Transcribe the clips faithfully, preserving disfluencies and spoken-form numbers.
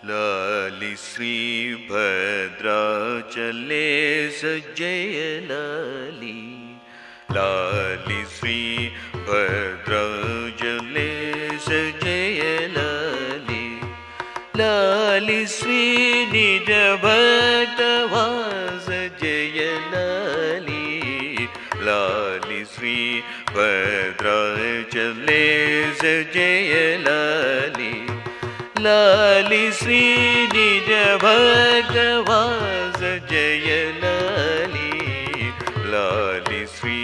लाली श्री भद्राचले जय लाली लाली श्री भद्राचले जय लाली लाली श्री निज भक्तवास जय लाली लाली श्री भद्राचले जय लाली लाली श्री निज भक्तवास जय लाली लाली श्री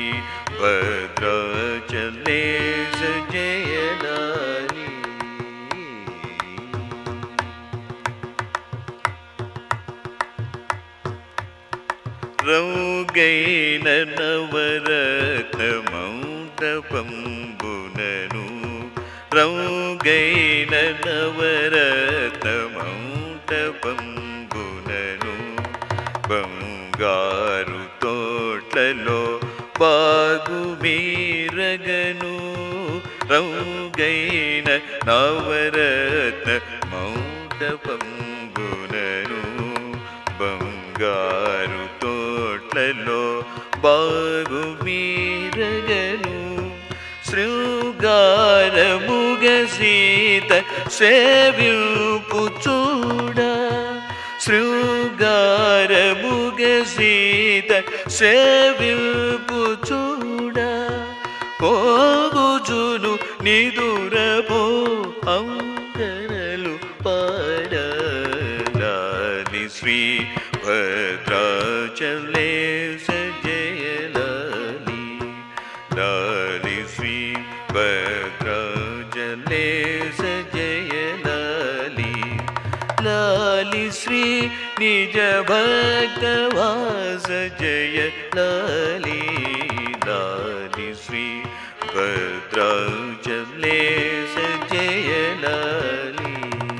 भद्राचले जय लाली रौगैन नवरत्न मौण्डपंबुननु रौगैन नवरत्न मौण्डपंबुननु बंगारु तोट्లలో బాగు మీరగను రౌగైన నవరత్న మౌండపంబునను బంగారు తోట్లలో బాగు మీరగను శృంగారముగ సీత సేవింపు చూడ శృంగారముగ సీత సేవింపు చూడ పోగుజును నిదురపో అంకరలు పాడ లాలి శ్రీ భద్రాచలే జయ లాలి లాలి శ్రీ భద్రాచలే జయ లాలి లాలి శ్రీ నిజ భక్తవాస జయ లాలి లాలి శ్రీ భద్రాచలే జయ లాలి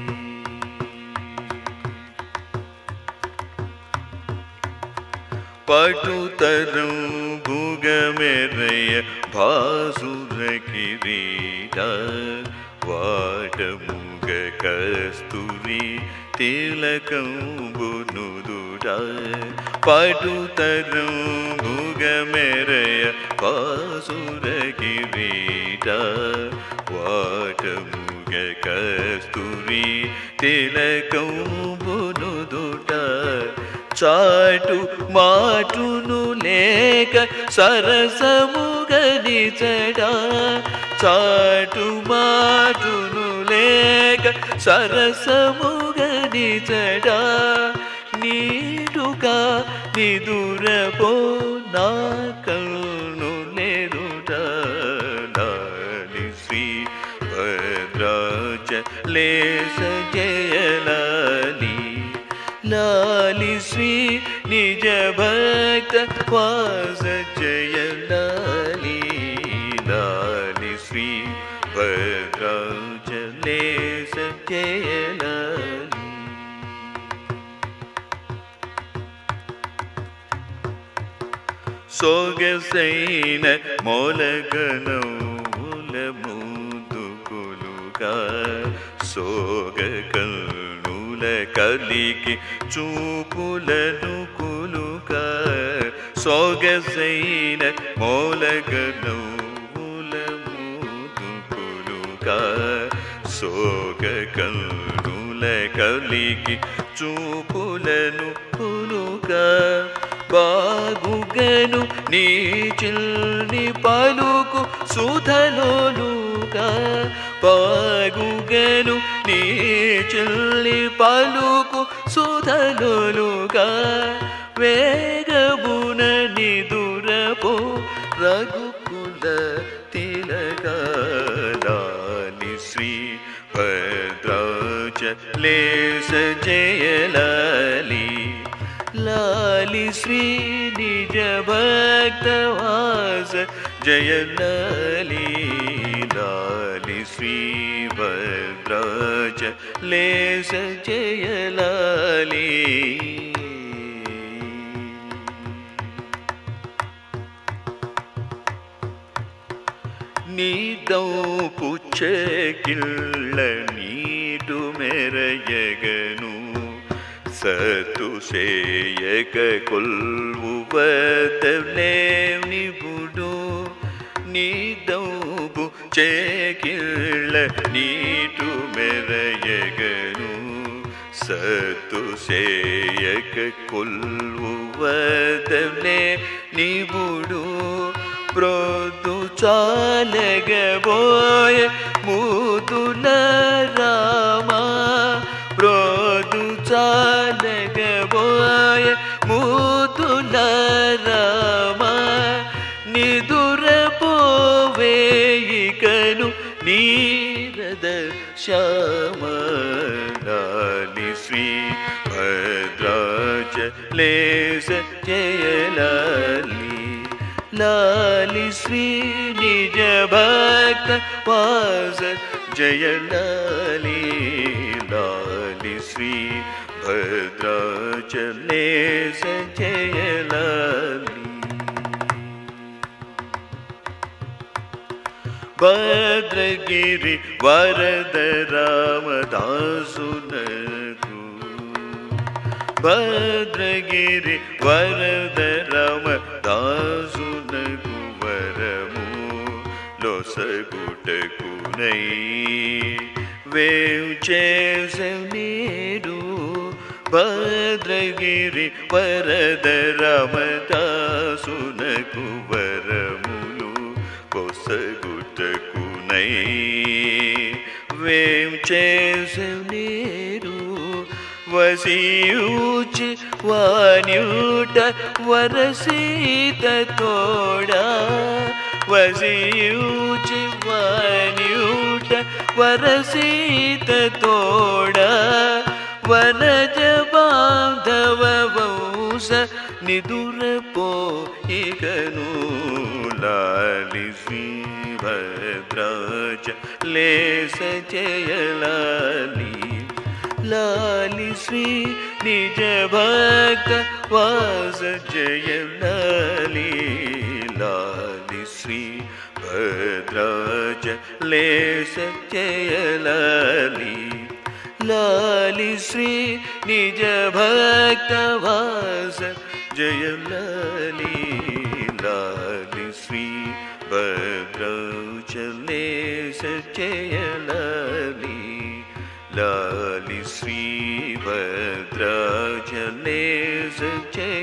పటుతరం భుగమెరయ భాసుర కిరీట వాటముగ కస్తూరి తిలకంబునుదుట పటుతరం భుగమెరయ భాసుర కిరీట వాటముగ కస్తూరి తిలకంబునుదుట చాటు మాటును లేక సరసముగనిచడా చాటు మాటును లేక సరసముగనిచడా నీడుగా నిదురపో నా కన్ను లేరుట లాలి శ్రీ భద్రాచలే జయ లాలి లాలి శ్రీ నిజ భక్త వాస జయ లాలి లాలి శ్రీ భద్రాచలే జయ లాలి సొగసైన మొలగనౌల ముదుకులుగా సోగ కల్నుల కలికి చూపులను కులుక సొగసైన మొలగనౌల ముదుకులుక సోగ కల్నుల కలికి చూపులను కులుక బాగుగను నీ చిల్ని పలుకు సుధలోలుగా బాగుగను నీ చిల్ని పలుకు సుధలోలుగా వేగమున నిదురపో రఘుకుల తిలక లాలి శ్రీ భద్రాచలే జయ లాలి లాలి శ్రీ నిజ భక్తవాస జయ లాలి లాలి శ్రీ భద్రాచలే జయ లాలి నీదౌ పుచ్చకిళ్ళ నీటు మెరయగను సత్తు సేయక కొల్వువతలేవ్ నిపుడు నీదౌపు చేకిళ్ళ నీటు మెరయగను సత్తు సేయక కొల్వువతలే నిపుడు ప్రోదు చాలగబోయ మూతుల రామా ప్రోదు చాలగబోయ మూతుల రామా నిదురపోవేయికను నీరద శ్యామలాలి శ్రీ భద్రాచలేశ జయలాలి లాలి శ్రీ నిజ భక్త వాస జయలాలి లాలి శ్రీ భద్రాచలేశ జయలాలి భద్రగిరి వరద రామదాసునకు భద్రగిరి వరద రామదాసునకు వరము లొసగుటకునై వేవ్ చేసెవ్ నేడు భద్రగిరి వరద రామదాసునకు వరములు కొసగుటకునై వేవ్ చేసెవ్ నేడు వసియూచి వాన్యూట వరసీత తోడా వసియూచి వాన్యూట వరసీత తోడా వనజ బాంధవ వంశ నిదురపోయిగను లాలి శ్రీ భద్రాచలేశ జయలాలి లాలి శ్రీ నిజ భక్త వాస జయలాలి లాలి శ్రీ భద్రాచలేశ జయలాలి లాలి శ్రీ నిజ భక్త వాస జయలాలి లాలి శ్రీ భద్రాచలేశ జయలాలి లాలి శ్రీ భద్రాచలేశ జయ